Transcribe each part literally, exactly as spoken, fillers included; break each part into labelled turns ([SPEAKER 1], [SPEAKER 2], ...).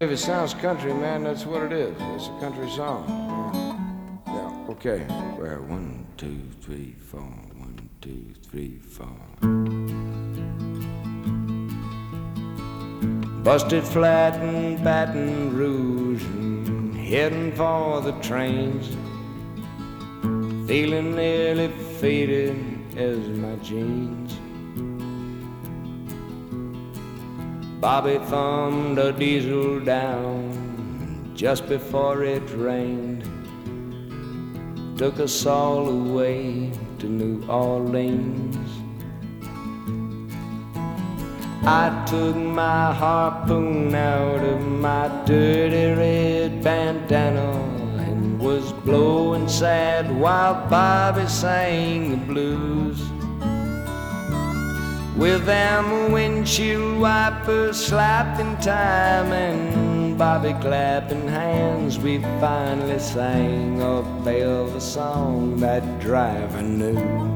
[SPEAKER 1] If it sounds country, man, that's what it is. It's a country song. Yeah, okay. Well, one, two, three, four. One, two, three, four. Busted flat in Baton Rouge and heading for the trains. Feeling nearly faded as my jeans. Bobby thumbed a diesel down just before it rained. Took us all away to New Orleans. I took my harpoon out of my dirty red bandana and was blowing sad while Bobby sang the blues. With them windshield wipers slapping time and Bobby clapping hands, we finally sang a velvet song that driver knew.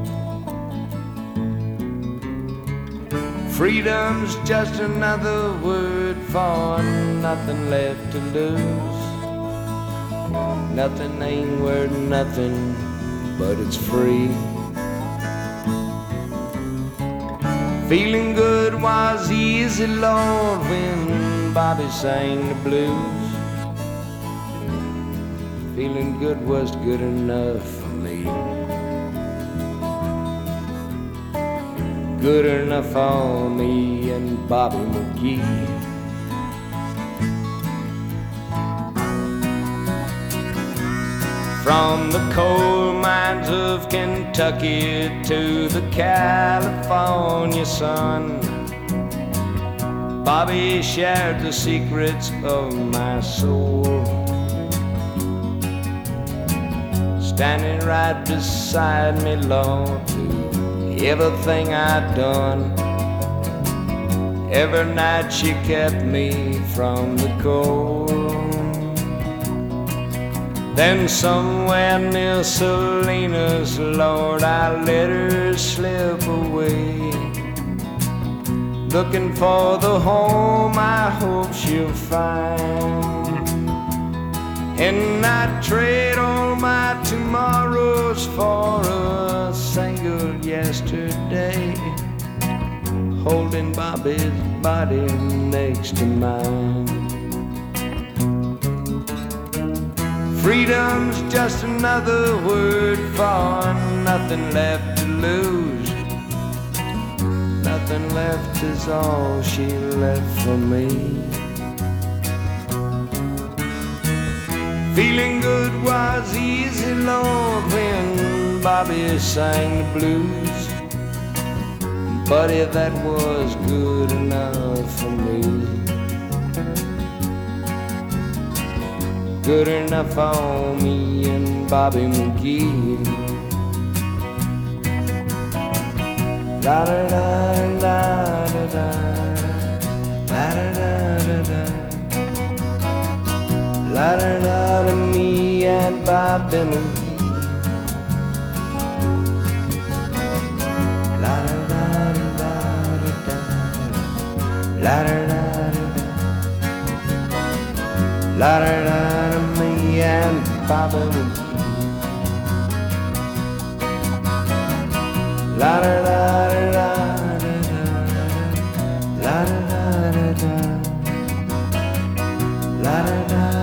[SPEAKER 1] Freedom's just another word for nothing left to lose. Nothing ain't worth nothing, but it's free. Feeling good was easy, Lord, when Bobby sang the blues. Feeling good was good enough for me. Good enough for me and Bobby McGee. From the coal mines of Kentucky to the California sun, Bobby shared the secrets of my soul. Standing right beside me, Lord, through everything I'd done. Every night she kept me from the cold. Then somewhere near Salinas, Lord, I let her slip away, looking for the home I hope she'll find. And I'd trade all my tomorrows for a single yesterday, holding Bobby's body next to mine. Freedom's just another word for nothing left to lose. Nothing left is all she left for me. Feeling good was easy, Lord, when Bobby sang the blues. Buddy, that was good enough for me. Good enough for me and Bobby McGee. La da da da da da, la da da da da, la da da da, me and Bobby McGee. La da da da da da, la da da da da, la da da da, me and Bobby McGee. La da da da da da, la da da da da, la da da.